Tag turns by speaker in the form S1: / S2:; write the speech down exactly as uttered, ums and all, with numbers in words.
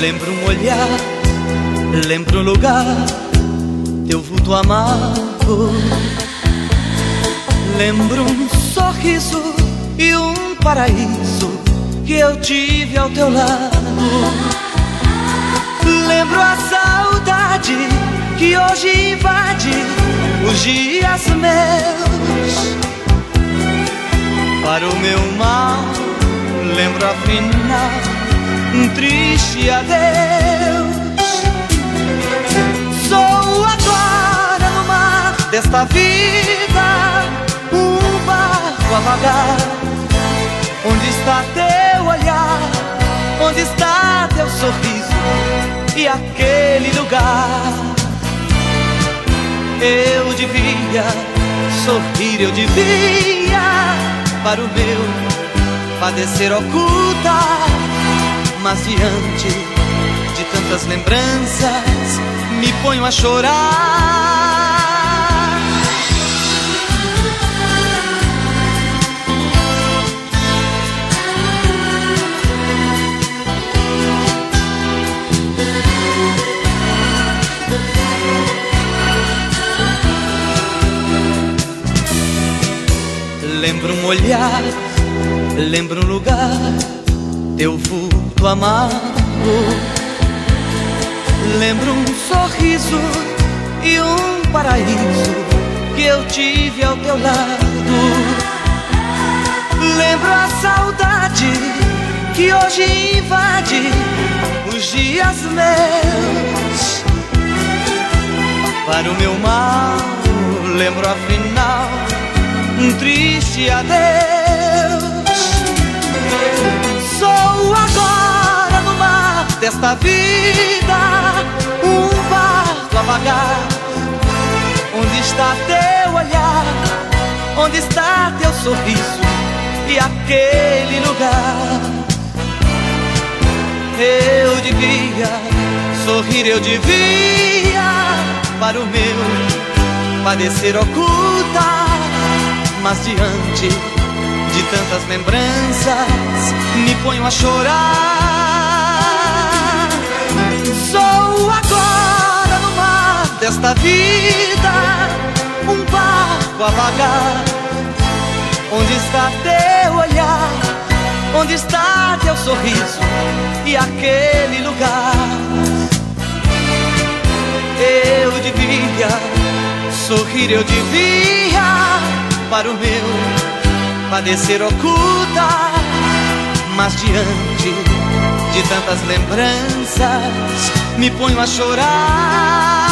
S1: Lembro um olhar, lembro um lugar, teu vulto amargo. Lembro um sorriso e um paraíso que eu tive ao teu lado. Lembro a saudade que hoje invade os dias meus. Para o meu mal, lembro afinal um triste adeus. Sou agora no mar desta vida, um barco a vagar. Onde está teu olhar? Onde está teu sorriso e aquele lugar? Eu devia sorrir, eu devia para o meu padecer ocultar. Mas diante de tantas lembranças me ponho a chorar. Lembro um olhar, lembro um lugar, teu vulto amargo. Lembro um sorriso e um paraíso que eu tive ao teu lado. Lembro a saudade que hoje invade os dias meus. Para o meu mal, lembro afinal um triste adeus. Sou agora no mar desta vida, um barco a vagar. Onde está teu olhar? Onde está teu sorriso e aquele lugar? Eu devia sorrir, eu devia para o meu padecer ocultar. Mas diante de tantas lembranças me ponho a chorar. Sou agora no mar desta vida, um barco a vagar. Onde está teu olhar? Onde está teu sorriso e aquele lugar? Eu devia sorrir, eu devia para o meu padecer ocultar. Mas diante de tantas lembranças me ponho a chorar.